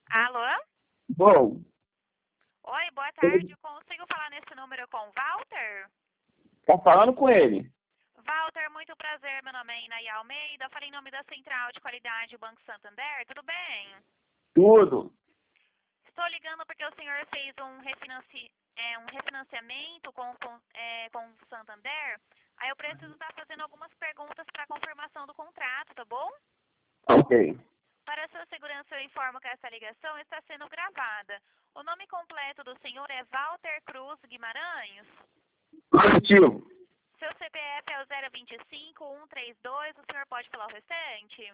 Alô? Bom, Oi, boa tarde. Consigo falar nesse número com o Walter? tá falando com ele. Walter, muito prazer. Meu nome é Inaí Almeida. Falei em nome da Central de Qualidade do Banco Santander. Tudo bem? Tudo. Estou ligando porque o senhor fez um refinanciamento com o Santander. Aí eu preciso estar fazendo algumas perguntas para confirmação do contrato, tá bom? Ok. Para sua segurança, eu informo que essa ligação está sendo gravada. O nome completo do senhor é Walter Cruz Guimarães? Positivo. Seu CPF é o 025-132, o senhor pode falar o restante?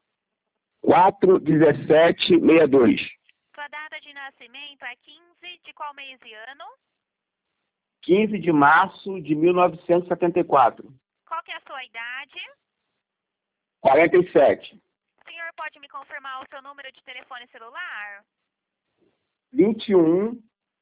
41762. Sua data de nascimento é 15 de qual mês e ano? 15 de março de 1974. Qual que é a sua idade? 47. O senhor pode me confirmar o seu número de telefone celular? 21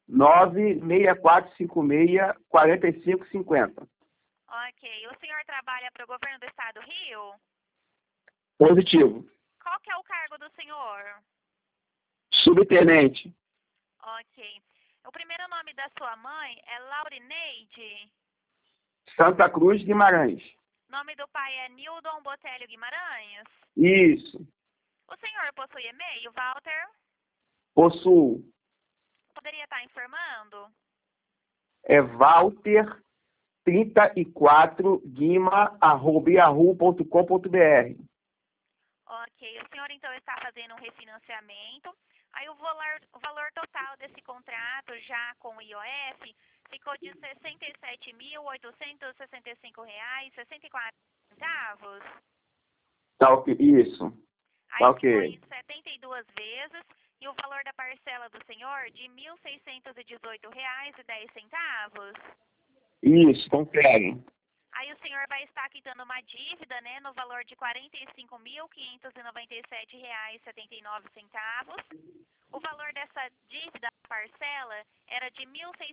96456 4550. Ok. O senhor trabalha para o governo do estado do Rio? Positivo. Qual que é o cargo do senhor? Subtenente. Ok. O primeiro nome da sua mãe é Laurineide? Santa Cruz Guimarães. Nome do pai é Nildon Botelho Guimarães? Isso. O senhor possui e-mail, Walter? Possuo. Poderia estar informando? É Walter 34 guima@yahoo.com.br. Ok. O senhor então está fazendo um refinanciamento. Aí o valor total desse contrato, já com o IOF, ficou de R$ 67.865,64. Tá ok. Isso. Tá Aí ficou ok. em 72 vezes. E o valor da parcela do senhor de R$ 1.618,10. Isso, confere. Aí o senhor vai estar quitando uma dívida, né, no valor de R$ 45.597,79. O valor dessa dívida parcela era de R$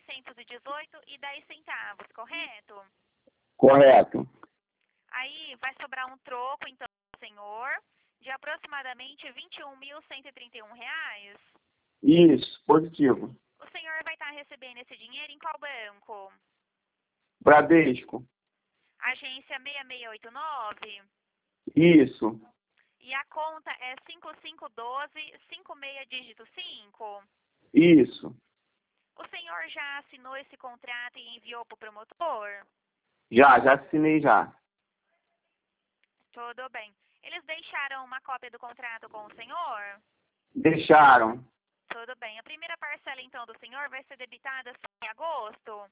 1.618,10, correto? Correto. Aí vai sobrar um troco, então, senhor, de aproximadamente R$ 21.131. Isso, positivo. O senhor vai estar recebendo esse dinheiro em qual banco? Bradesco. Agência 6689? Isso. E a conta é 5512-56 dígito 5? Isso. O senhor já assinou esse contrato e enviou para o promotor? Já assinei já. Tudo bem. Eles deixaram uma cópia do contrato com o senhor? Deixaram. Tudo bem. A primeira parcela, então, do senhor vai ser debitada só em agosto?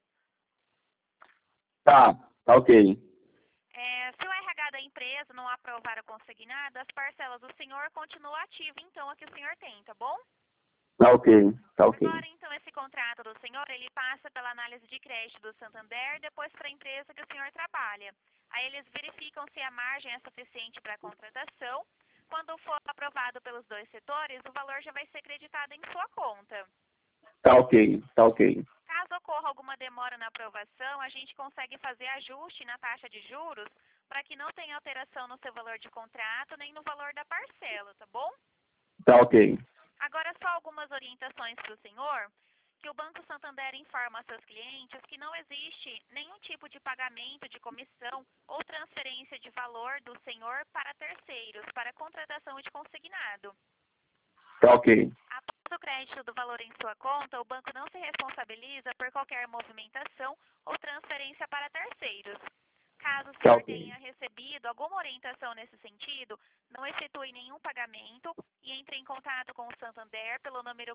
Tá ok. Se o RH da empresa não aprovar o consignado, as parcelas do senhor continuam ativas, então, a que o senhor tem, tá bom? Tá ok. Tá ok. Agora, então, esse contrato do senhor, ele passa pela análise de crédito do Santander, depois para a empresa que o senhor trabalha. Aí eles verificam se a margem é suficiente para a contratação. Quando for aprovado pelos dois setores, o valor já vai ser creditado em sua conta. Tá ok. Tá ok. Caso ocorra alguma demora na aprovação, a gente consegue fazer ajuste na taxa de juros para que não tenha alteração no seu valor de contrato nem no valor da parcela, tá bom? Tá ok. Agora, só algumas orientações para o senhor, que o Banco Santander informa a seus clientes que não existe nenhum tipo de pagamento de comissão ou transferência de valor do senhor para terceiros, para contratação de consignado. Tá ok. Após o crédito do valor em sua conta, o banco não se responsabiliza por qualquer movimentação ou transferência para terceiros. Caso o Tá senhor ok. tenha recebido alguma orientação nesse sentido, não efetue nenhum pagamento e entre em contato com o Santander pelo número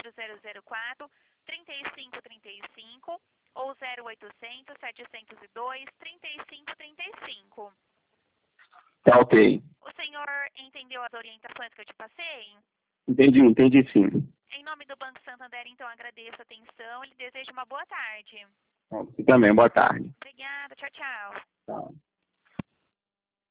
4004-3535 ou 0800-702-3535. Tá ok. O senhor entendeu as orientações que eu te passei? Entendi sim. Em nome do Banco Santander, então, agradeço a atenção e lhe desejo uma boa tarde. Você também, boa tarde. Obrigada, tchau, tchau. Tchau.